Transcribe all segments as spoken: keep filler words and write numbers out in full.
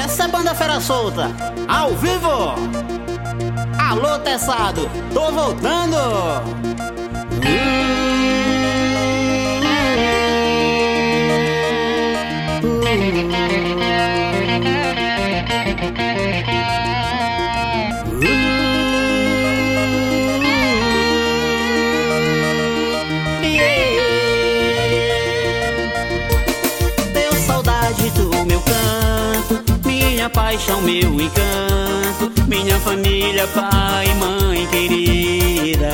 Essa é Banda Fera Solta, ao vivo. Alô, Tessado, tô voltando. Deu saudade do meu canto, minha paixão, meu encanto, minha família, pai e mãe querida.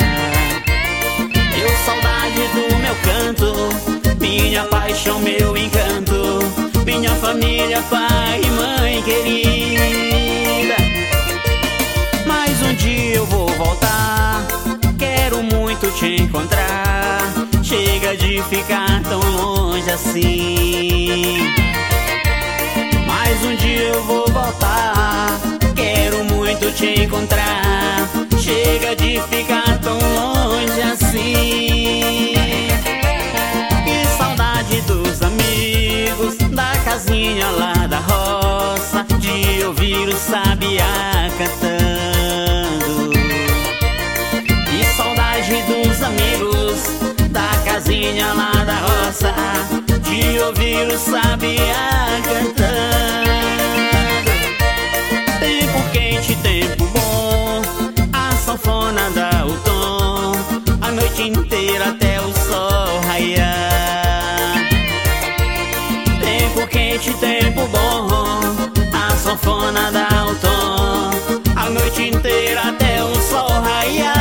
Deu saudade do meu canto, minha paixão, meu encanto, minha família, pai e mãe querida. Mas um dia eu vou voltar, quero muito te encontrar. Chega de ficar tão longe assim. Mas um dia eu vou voltar, quero muito te encontrar. Chega de ficar tão longe assim. Que saudade dos amigos, da casinha lá da roça, de ouvir o sabiá cantando. Que saudade dos amigos, da casinha lá da roça, de ouvir o sabiá cantando. Tempo quente, tempo bom, a sanfona dá o tom, a noite inteira até o sol raiar. Tempo quente, tempo bom, a sanfona dá o tom, a noite inteira até o sol raiar.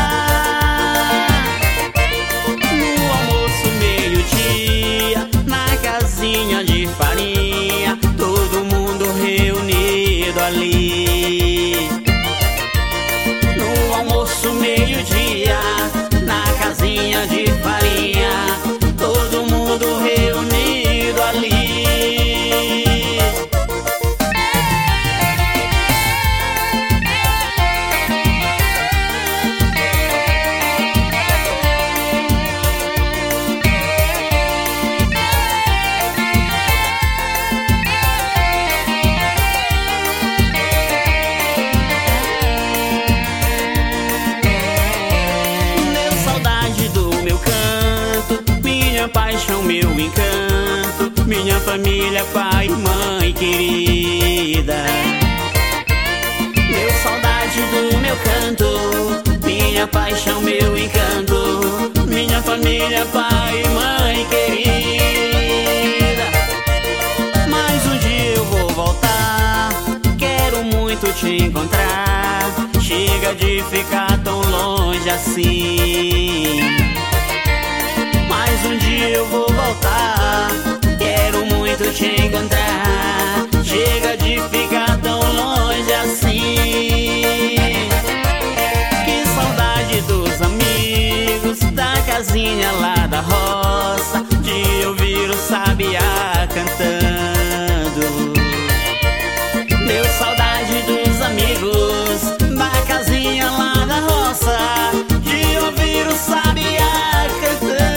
No almoço meio-dia, na casinha de farinha, todo mundo reunido ali. No almoço meio-dia, na casinha de farinha, todo mundo reunido ali. Paixão, meu encanto, minha família, pai e mãe querida. Meu saudade do meu canto, minha paixão, meu encanto, minha família, pai e mãe querida. Mas um dia eu vou voltar, quero muito te encontrar. Chega de ficar tão longe assim. Mas um dia eu vou voltar, quero muito te encontrar. Chega de ficar tão longe assim. Que saudade dos amigos, da casinha lá da roça, de ouvir o sabiá cantando. Deu saudade dos amigos, da casinha lá da roça, de ouvir o sabiá cantando.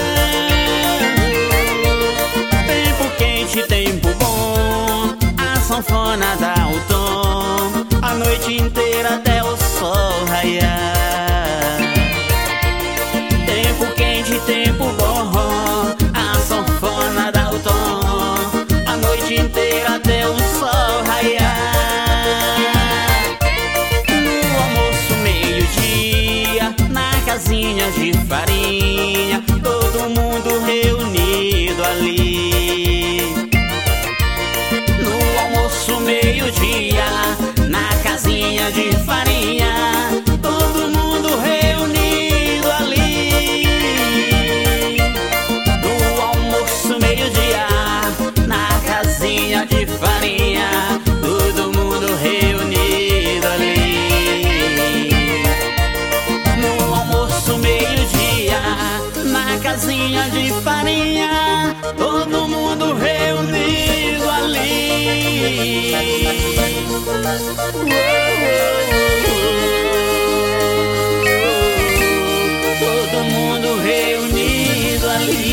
Tempo bom, a sanfona dá o tom, a noite inteira até o sol raiar. Tempo quente, tempo bom, a sanfona dá o tom, a noite inteira até o sol raiar. No almoço meio-dia, na casinha de farinha, todo mundo reunido ali. Meio-dia, na casinha de farinha, todo mundo reunido ali. No almoço meio-dia, na casinha de farinha, todo mundo reunido ali. No almoço meio-dia, na casinha de farinha, todo mundo reunido ali. Todo mundo reunido ali.